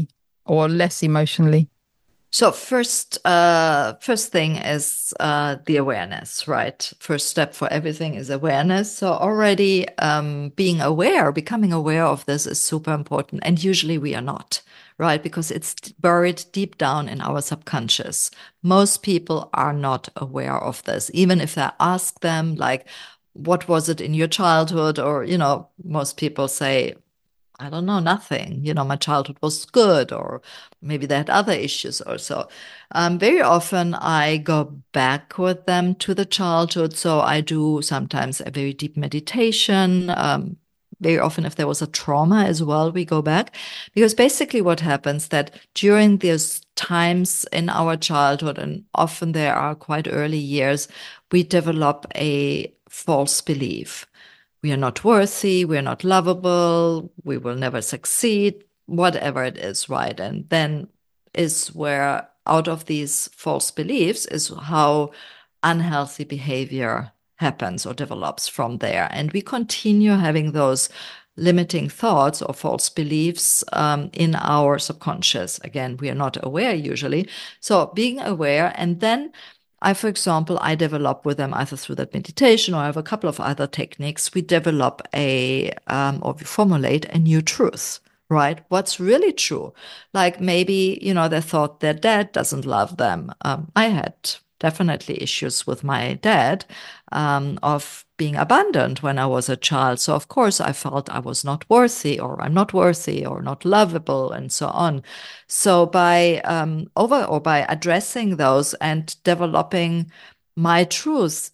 [SPEAKER 1] or less emotionally?
[SPEAKER 3] So first, uh, first thing is uh, the awareness, right? First step for everything is awareness. So already um, being aware, becoming aware of this is super important. And usually we are not, right? Because it's buried deep down in our subconscious. Most people are not aware of this, even if I ask them, like, what was it in your childhood? Or, you know, most people say, I don't know, nothing. You know, my childhood was good, or maybe they had other issues also. Um, very often I go back with them to the childhood. So I do sometimes a very deep meditation. Um, very often, if there was a trauma as well, we go back. Because basically what happens that during these times in our childhood, and often there are quite early years, we develop a false belief. We are not worthy, we are not lovable, we will never succeed, whatever it is, right? And then is where out of these false beliefs is how unhealthy behavior happens or develops from there. And we continue having those limiting thoughts or false beliefs um, in our subconscious. Again, we are not aware usually. So being aware, and then I, for example, I develop with them either through that meditation or I have a couple of other techniques. We develop a, um, or we formulate a new truth, right? What's really true? Like maybe, you know, they thought their dad doesn't love them. Um, I had definitely issues with my dad um, of being abandoned when I was a child. So, of course, I felt I was not worthy, or I'm not worthy, or not lovable, and so on. So, by um, over or by addressing those and developing my truths,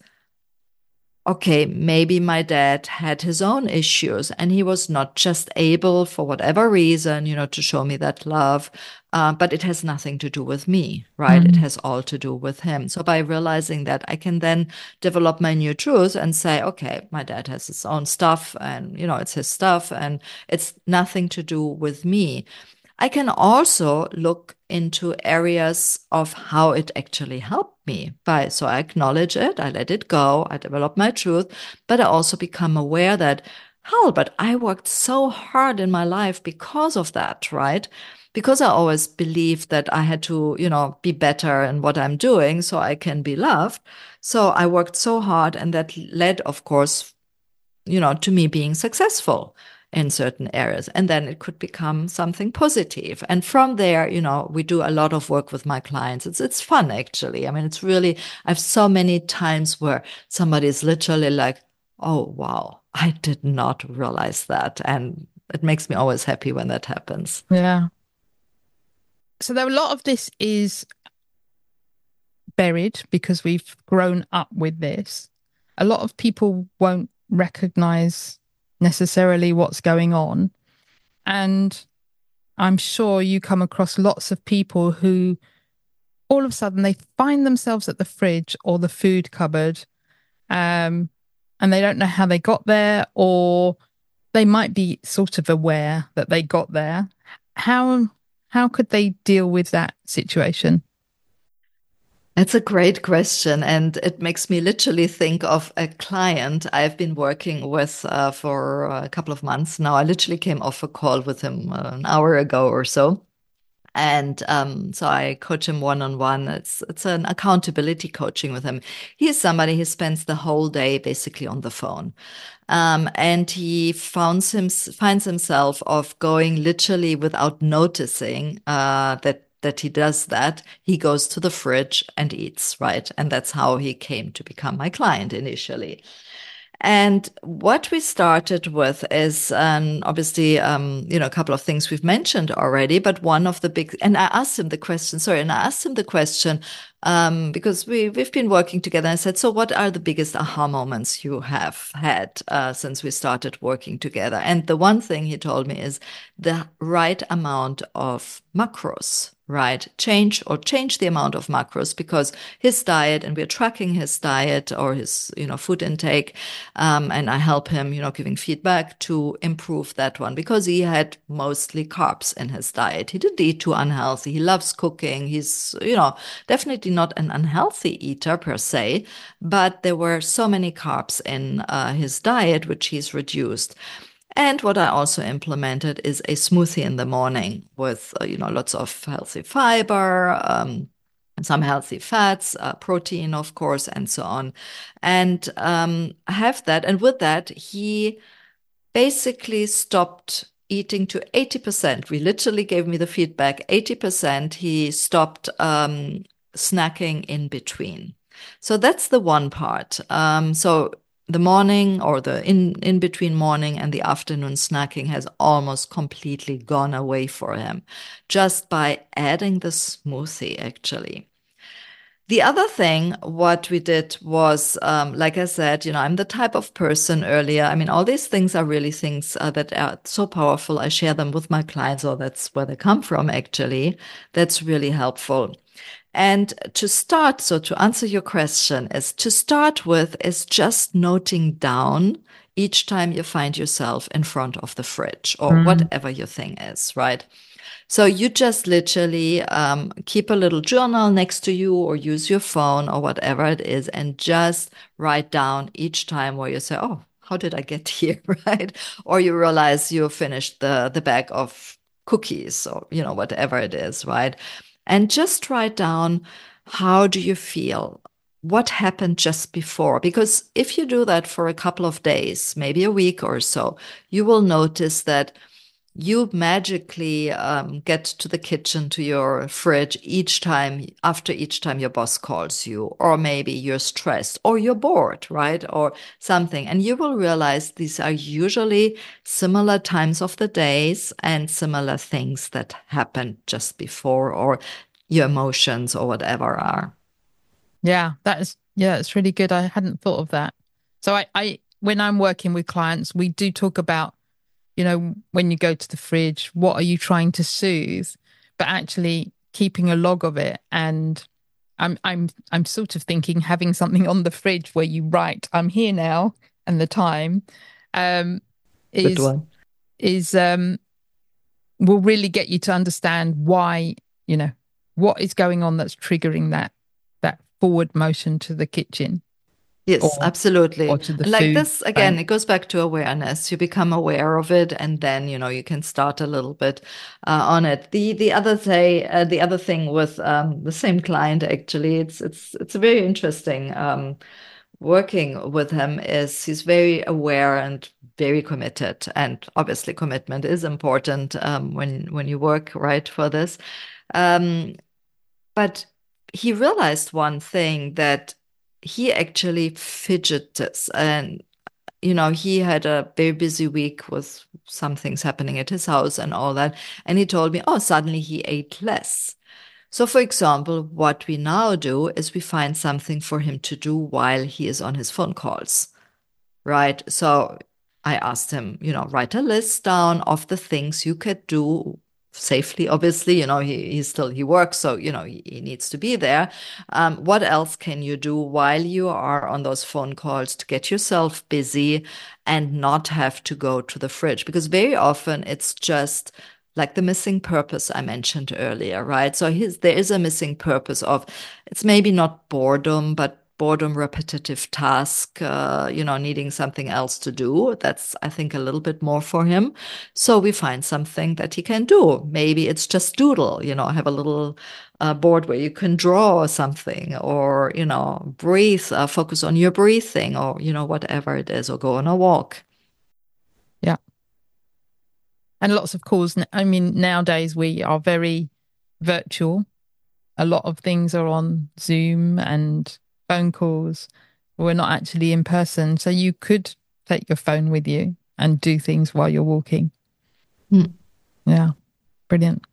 [SPEAKER 3] okay, maybe my dad had his own issues and he was not just able, for whatever reason, you know, to show me that love. Uh, but it has nothing to do with me, right? Mm. It has all to do with him. So by realizing that, I can then develop my new truth and say, okay, my dad has his own stuff and, you know, it's his stuff and it's nothing to do with me. I can also look into areas of how it actually helped me by, so I acknowledge it, I let it go, I develop my truth, but I also become aware that, hell, but I worked so hard in my life because of that, right? Because I always believed that I had to, you know, be better in what I'm doing so I can be loved. So I worked so hard, and that led, of course, you know, to me being successful in certain areas. And then it could become something positive. And from there, you know, we do a lot of work with my clients. It's, it's fun, actually. I mean, it's really, I have so many times where somebody is literally like, oh, wow, I did not realize that. And it makes me always happy when that happens.
[SPEAKER 1] Yeah. So there, a lot of this is buried because we've grown up with this. A lot of people won't recognize necessarily what's going on. And I'm sure you come across lots of people who all of a sudden they find themselves at the fridge or the food cupboard, um, and they don't know how they got there, or they might be sort of aware that they got there. How how could they deal with that situation?
[SPEAKER 3] That's a great question. And it makes me literally think of a client I've been working with uh, for a couple of months now. I literally came off a call with him uh, an hour ago or so. And um, so I coach him one-on-one. It's it's an accountability coaching with him. He's somebody who spends the whole day basically on the phone. Um, and he finds, him, finds himself of going literally without noticing uh, that that he does that, he goes to the fridge and eats, right? And that's how he came to become my client initially. And what we started with is um, obviously, um, you know, a couple of things we've mentioned already, but one of the big, and I asked him the question, sorry, and I asked him the question, um, because we, we've been working together. I said, so what are the biggest aha moments you have had uh, since we started working together? And the one thing he told me is the right amount of macros. Right. Change or change the amount of macros, because his diet, and we're tracking his diet or his, you know, food intake. Um, and I help him, you know, giving feedback to improve that one, because he had mostly carbs in his diet. He didn't eat too unhealthy. He loves cooking. He's, you know, definitely not an unhealthy eater per se, but there were so many carbs in uh, his diet, which he's reduced. And what I also implemented is a smoothie in the morning with, uh, you know, lots of healthy fiber, um, some healthy fats, uh, protein, of course, and so on. And um, have that. And with that, he basically stopped eating to eighty percent. We literally gave me the feedback, eighty percent he stopped um, snacking in between. So that's the one part. Um, so the morning or the in, in between morning and the afternoon snacking has almost completely gone away for him just by adding the smoothie, actually. The other thing, what we did was, um, like I said, you know, I'm the type of person earlier. I mean, all these things are really things uh, that are so powerful. I share them with my clients, or that's where they come from, actually. That's really helpful. And to start, so to answer your question, is to start with is just noting down each time you find yourself in front of the fridge or
[SPEAKER 1] Mm.
[SPEAKER 3] whatever your thing is, right? So you just literally um, keep a little journal next to you or use your phone or whatever it is and just write down each time where you say, oh, how did I get here, right? Or you realize you finished the, the bag of cookies or, you know, whatever it is, right? And just write down, how do you feel? What happened just before? Because if you do that for a couple of days, maybe a week or so, you will notice that you magically um, get to the kitchen, to your fridge each time, after each time your boss calls you, or maybe you're stressed or you're bored, right? Or something. And you will realize these are usually similar times of the days and similar things that happened just before, or your emotions or whatever are.
[SPEAKER 1] Yeah, that is, yeah, it's really good. I hadn't thought of that. So I, I, when I'm working with clients, we do talk about, you know, when you go to the fridge, what are you trying to soothe? But actually keeping a log of it. And I'm I'm I'm sort of thinking having something on the fridge where you write, I'm here now, and the time, um,
[SPEAKER 3] Good
[SPEAKER 1] is
[SPEAKER 3] one.
[SPEAKER 1] is um will really get you to understand why, you know, what is going on that's triggering that that forward motion to the kitchen
[SPEAKER 3] Yes,
[SPEAKER 1] or
[SPEAKER 3] absolutely.
[SPEAKER 1] or to the
[SPEAKER 3] And like
[SPEAKER 1] food
[SPEAKER 3] this, again,
[SPEAKER 1] bank.
[SPEAKER 3] it goes back to awareness. You become aware of it, and then, you know, you can start a little bit uh, on it. The the other say uh, the other thing with um, the same client, actually, it's it's it's very interesting. Um, working with him is he's very aware and very committed, and obviously commitment is important um, when when you work right for this. Um, but he realized one thing, that he actually fidgeted, and you know, he had a very busy week with some things happening at his house and all that. And he told me, oh, suddenly he ate less. So, for example, what we now do is we find something for him to do while he is on his phone calls, right? So I asked him, you know, write a list down of the things you could do safely. Obviously, you know, he, he still, he works, so, you know, he, he needs to be there. Um, what else can you do while you are on those phone calls to get yourself busy and not have to go to the fridge? Because very often it's just like the missing purpose I mentioned earlier, right? So his, there is a missing purpose of, it's maybe not boredom, but boredom, repetitive task, uh, you know, needing something else to do. That's, I think, a little bit more for him. So we find something that he can do. Maybe it's just doodle, you know, have a little uh, board where you can draw something, or, you know, breathe, uh, focus on your breathing, or, you know, whatever it is, or go on a walk.
[SPEAKER 1] Yeah. And lots of calls. I mean, nowadays we are very virtual. A lot of things are on Zoom and phone calls. We're not actually in person. So you could take your phone with you and do things while you're walking.
[SPEAKER 3] Hmm.
[SPEAKER 1] Yeah, brilliant.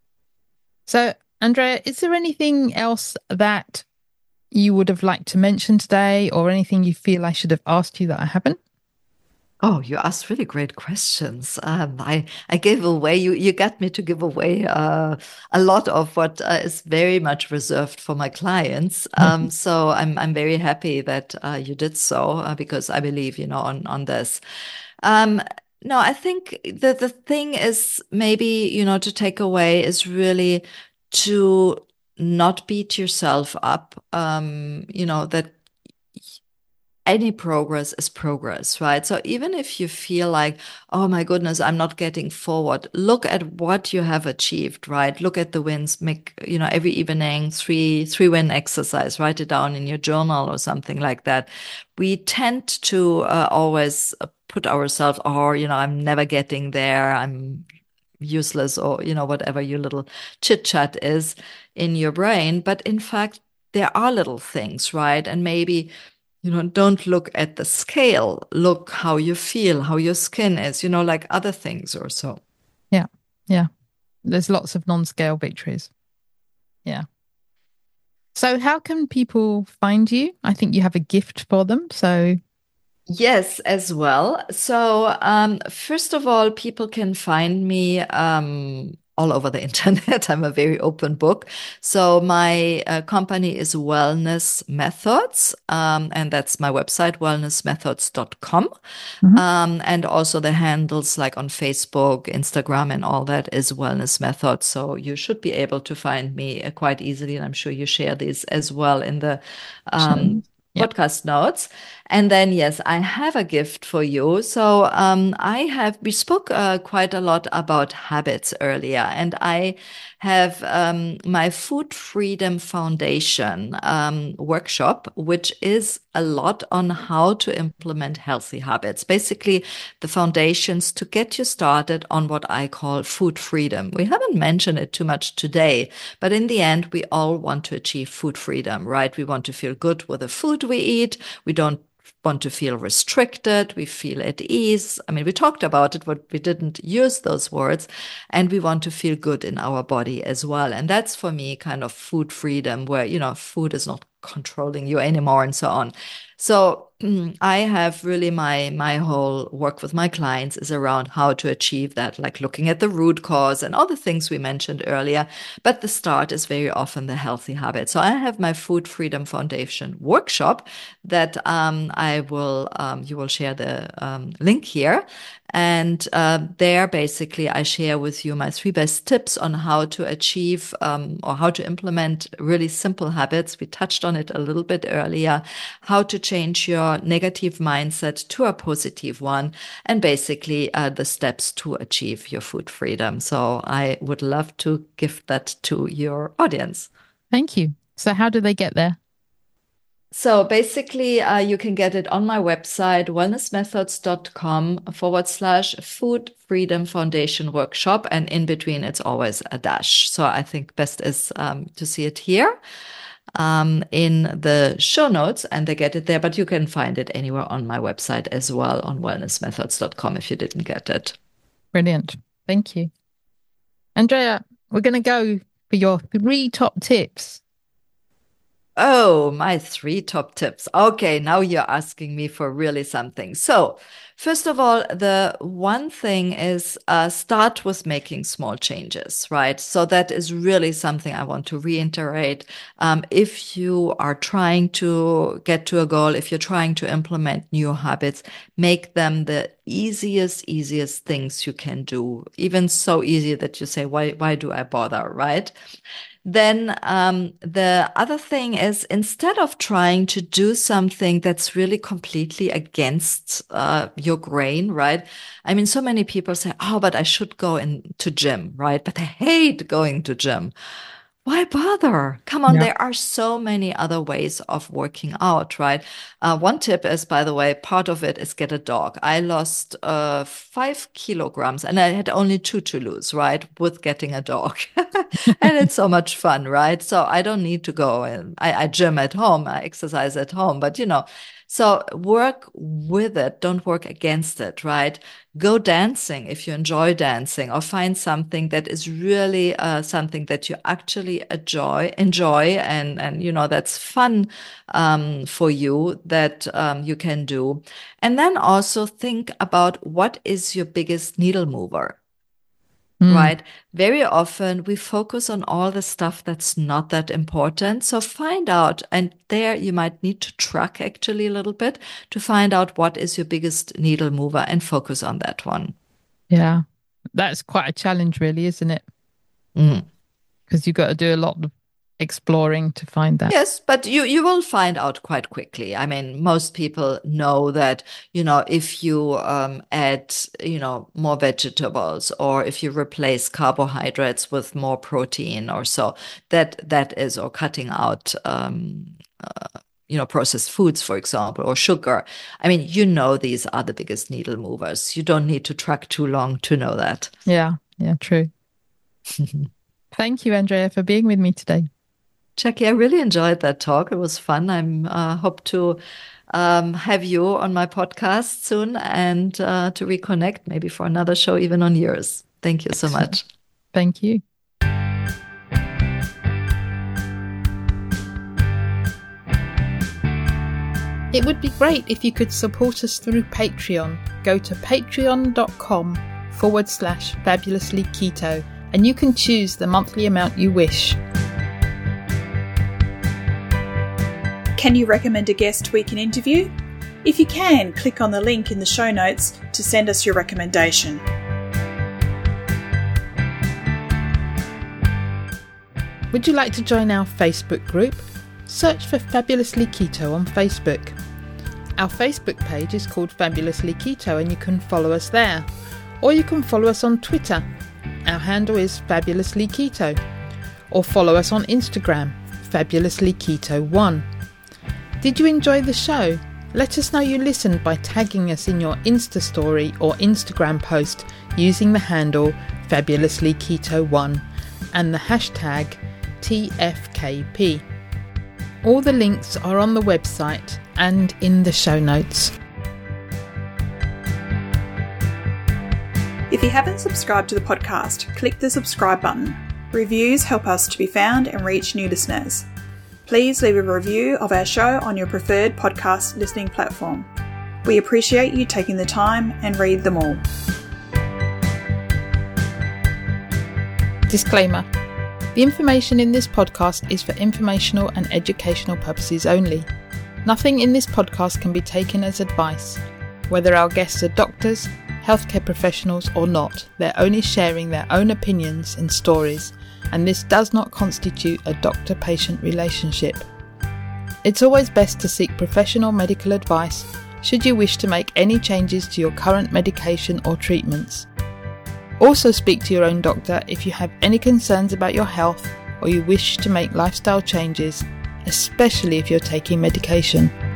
[SPEAKER 1] So, Andrea, is there anything else that you would have liked to mention today, or anything you feel I should have asked you that I haven't?
[SPEAKER 3] Oh, you asked really great questions. Um, I I gave away you you got me to give away uh, a lot of what uh, is very much reserved for my clients. Um, so I'm I'm very happy that uh, you did so, uh, because I believe, you know, on on this. Um, no, I think the the thing is, maybe, you know, to take away is really to not beat yourself up. Um, you know, that any progress is progress, right? So even if you feel like, oh my goodness, I'm not getting forward, look at what you have achieved, right? Look at the wins, make, you know, every evening, three, three win exercise, write it down in your journal or something like that. We tend to uh, always put ourselves, or, you know, I'm never getting there. I'm useless, or, you know, whatever your little chit chat is in your brain. But in fact, there are little things, right? And maybe, you know, don't look at the scale, look how you feel, how your skin is, you know, like other things or so.
[SPEAKER 1] Yeah. Yeah. There's lots of non-scale victories. Yeah. So how can people find you? I think you have a gift for them. So
[SPEAKER 3] Yes, as well. So, um, first of all, people can find me um, all over the internet. I'm a very open book. So, my uh, company is Wellness Methods, um, and that's my website, wellness methods dot com.
[SPEAKER 1] Mhm.
[SPEAKER 3] Um, and also the handles like on Facebook, Instagram, and all that is Wellness Methods. So, you should be able to find me uh, quite easily. And I'm sure you share these as well in the um,
[SPEAKER 1] So, yeah.
[SPEAKER 3] podcast notes. And then, yes, I have a gift for you. So, um, I have, we spoke uh, quite a lot about habits earlier, and I have um, my Food Freedom Foundation um, workshop, which is a lot on how to implement healthy habits. Basically, the foundations to get you started on what I call food freedom. We haven't mentioned it too much today, but in the end, we all want to achieve food freedom, right? We want to feel good with the food we eat. We don't want to feel restricted. We feel at ease. I mean, we talked about it, but we didn't use those words. And we want to feel good in our body as well. And that's for me kind of food freedom, where, you know, food is not controlling you anymore and so on. So I have really my my whole work with my clients is around how to achieve that, like looking at the root cause and all the things we mentioned earlier. But the start is very often the healthy habit. So I have my Food Freedom Foundation workshop that um, I will um, you will share the um, link here. And uh, there, basically, I share with you my three best tips on how to achieve um, or how to implement really simple habits. We touched on it a little bit earlier, how to change your negative mindset to a positive one, and basically uh, the steps to achieve your food freedom. So I would love to give that to your audience.
[SPEAKER 1] Thank you. So how do they get there?
[SPEAKER 3] So basically, uh, you can get it on my website, wellness methods dot com forward slash food freedom foundation workshop. And in between, it's always a dash. So I think best is um, to see it here um, in the show notes, and they get it there. But you can find it anywhere on my website as well, on wellness methods dot com if you didn't get it.
[SPEAKER 1] Brilliant. Thank you. Andrea, we're going to go for your three top tips.
[SPEAKER 3] Oh, my three top tips. Okay, now you're asking me for really something. So, first of all, the one thing is uh, start with making small changes, right? So that is really something I want to reiterate. Um, if you are trying to get to a goal, if you're trying to implement new habits, make them the easiest, easiest things you can do. Even so easy that you say, why, why do I bother, right? Then um, the other thing is, instead of trying to do something that's really completely against uh, your grain, right? I mean, so many people say, oh, but I should go into gym, right? But I hate going to gym. Why bother? Come on,
[SPEAKER 1] Yeah.
[SPEAKER 3] there are so many other ways of working out, right? Uh, one tip is, by the way, part of it is get a dog. I lost uh, five kilograms and I had only two to lose, right? With getting a dog. And it's so much fun, right? So I don't need to go and I, I gym at home, I exercise at home, but you know, so work with it, don't work against it, right? Go dancing if you enjoy dancing, or find something that is really uh, something that you actually enjoy, enjoy, and and you know that's fun um, for you that um, you can do, and then also think about what is your biggest needle mover.
[SPEAKER 1] Mm.
[SPEAKER 3] Right? Very often we focus on all the stuff that's not that important. So find out, and there you might need to track actually a little bit to find out what is your biggest needle mover and focus on that one.
[SPEAKER 1] Yeah. That's quite a challenge, really, isn't it?
[SPEAKER 3] Mm.
[SPEAKER 1] Because you've got to do a lot of exploring to find that.
[SPEAKER 3] Yes, but you, you will find out quite quickly. I mean, most people know that, you know, if you um, add, you know, more vegetables, or if you replace carbohydrates with more protein or so, that that is, or cutting out, um, uh, you know, processed foods, for example, or sugar. I mean, you know, these are the biggest needle movers. You don't need to track too long to know that.
[SPEAKER 1] Yeah, yeah, true. Thank you, Andrea, for being with me today.
[SPEAKER 3] Jackie, I really enjoyed that talk. It was fun. I uh, hope to um, have you on my podcast soon, and uh, to reconnect maybe for another show, even on yours. Thank you so much.
[SPEAKER 1] Thank you. It would be great if you could support us through Patreon. Go to patreon.com forward slash fabulously keto, and you can choose the monthly amount you wish.
[SPEAKER 2] Can you recommend a guest we can interview? If you can, click on the link in the show notes to send us your recommendation.
[SPEAKER 1] Would you like to join our Facebook group? Search for Fabulously Keto on Facebook. Our Facebook page is called Fabulously Keto, and you can follow us there. Or you can follow us on Twitter. Our handle is Fabulously Keto. Or follow us on Instagram, Fabulously Keto one. Did you enjoy the show? Let us know you listened by tagging us in your Insta story or Instagram post using the handle Fabulously Keto one and the hashtag T F K P. All the links are on the website and in the show notes.
[SPEAKER 2] If you haven't subscribed to the podcast, click the subscribe button. Reviews help us to be found and reach new listeners. Please leave a review of our show on your preferred podcast listening platform. We appreciate you taking the time and read them all.
[SPEAKER 1] Disclaimer. The information in this podcast is for informational and educational purposes only. Nothing in this podcast can be taken as advice. Whether our guests are doctors, healthcare professionals or not, they're only sharing their own opinions and stories, and this does not constitute a doctor-patient relationship. It's always best to seek professional medical advice should you wish to make any changes to your current medication or treatments. Also speak to your own doctor if you have any concerns about your health or you wish to make lifestyle changes, especially if you're taking medication.